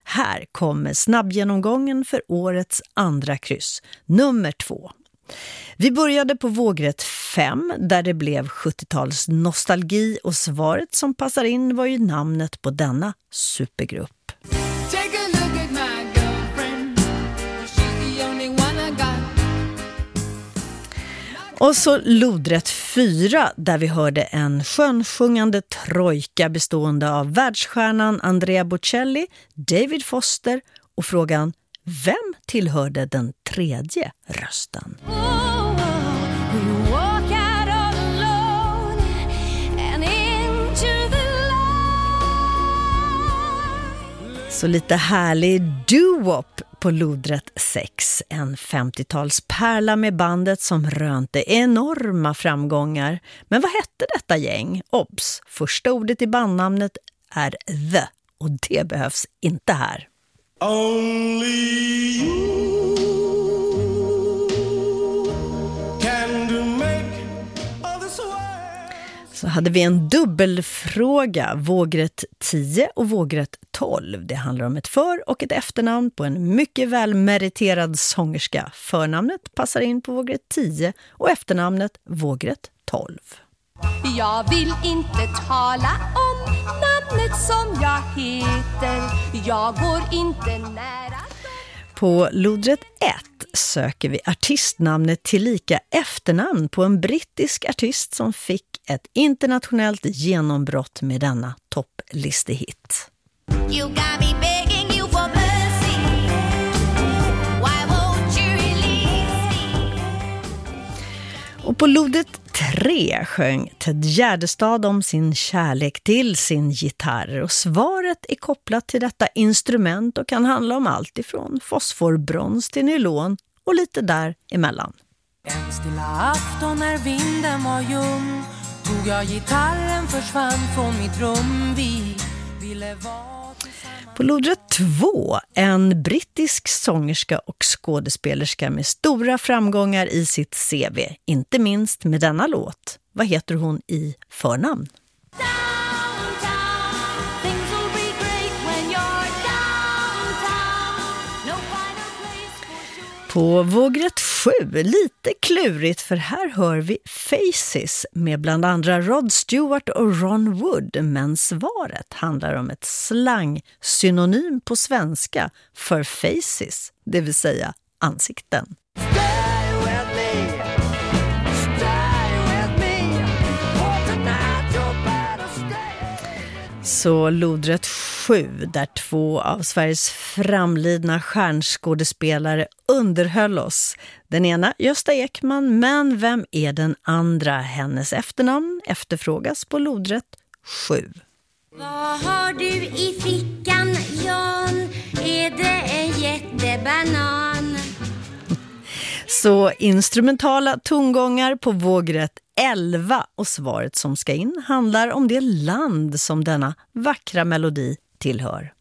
Här kommer snabbgenomgången för årets andra kryss, nummer 2. Vi började på vågrätt 5 där det blev 70-tals nostalgi och svaret som passar in var ju namnet på denna supergrupp. Och så lodrätt 4 där vi hörde en skönsjungande trojka bestående av världsstjärnan Andrea Bocelli, David Foster och frågan vem tillhörde den tredje rösten? Så lite härlig doo-wop på lodrätt 6. En 50-talspärla med bandet som rönte enorma framgångar. Men vad hette detta gäng? Obs! Första ordet i bandnamnet är the. Och det behövs inte här. Only you can do make others way. Så hade vi en dubbelfråga, vågrätt 10 och vågrätt 12. Det handlar om ett för- och ett efternamn på en mycket välmeriterad sångerska. Förnamnet passar in på vågrätt 10 och efternamnet vågrätt 12. Jag vill inte tala om namnet som jag heter. Jag går inte nära. På lodrätt 1 söker vi artistnamnet tillika efternamn på en brittisk artist som fick ett internationellt genombrott med denna topplistehit. You got me begging you for mercy. Why won't you release me? Och på lodrätt 3 sjöng Ted Gärdestad om sin kärlek till sin gitarr och svaret är kopplat till detta instrument och kan handla om allt ifrån fosforbrons till nylon och lite däremellan. En stilla afton när vinden var ljum tog jag gitarren, försvann från mitt rum. Vi ville vara tillsammans. På lodrätt 2, en brittisk sångerska och skådespelerska med stora framgångar i sitt CV, inte minst med denna låt. Vad heter hon i förnamn? På vågrätt 7, lite klurigt för här hör vi Faces med bland andra Rod Stewart och Ron Wood, men svaret handlar om ett slang-synonym på svenska för faces, det vill säga ansikten. Så lodrätt 7 där 2 av Sveriges framlidna stjärnskådespelare underhöll oss. Den ena Gösta Ekman, men vem är den andra? Hennes efternamn efterfrågas på lodrätt 7. Vad har du i fickan, Jan? Är det en jättebanan? Så instrumentala tongångar på vågrätt 11 och svaret som ska in handlar om det land som denna vackra melodi tillhör.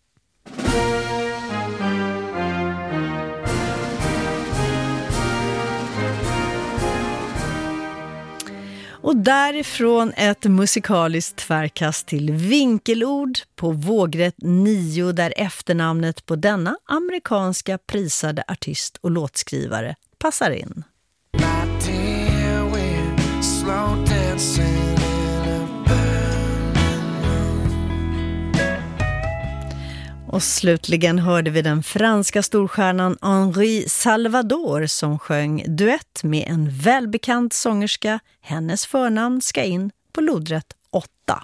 Och därifrån ett musikaliskt tvärkast till vinkelord på vågrätt 9 där efternamnet på denna amerikanska prisade artist och låtskrivare passar in. Och slutligen hörde vi den franska storstjärnan Henri Salvador som sjöng duett med en välbekant sångerska. Hennes förnamn ska in på lodrätt 8.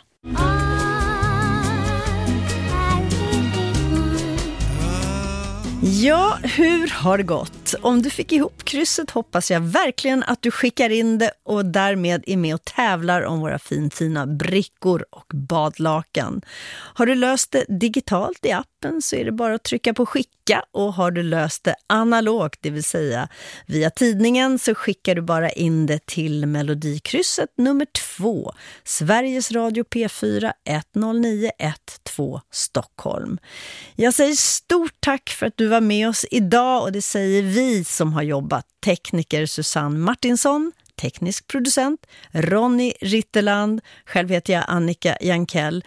Ja, hur har det gått? Om du fick ihop krysset hoppas jag verkligen att du skickar in det och därmed är med och tävlar om våra fina brickor och badlakan. Har du löst det digitalt i appen så är det bara att trycka på skicka, och har du löst det analogt, det vill säga via tidningen, så skickar du bara in det till melodikrysset nummer 2, Sveriges Radio P4 10912 Stockholm. Jag säger stort tack för att du var med oss idag, och det säger vi som har jobbat. Tekniker Susanne Martinsson, teknisk producent Ronny Ritterland, själv heter jag Annika Jankell.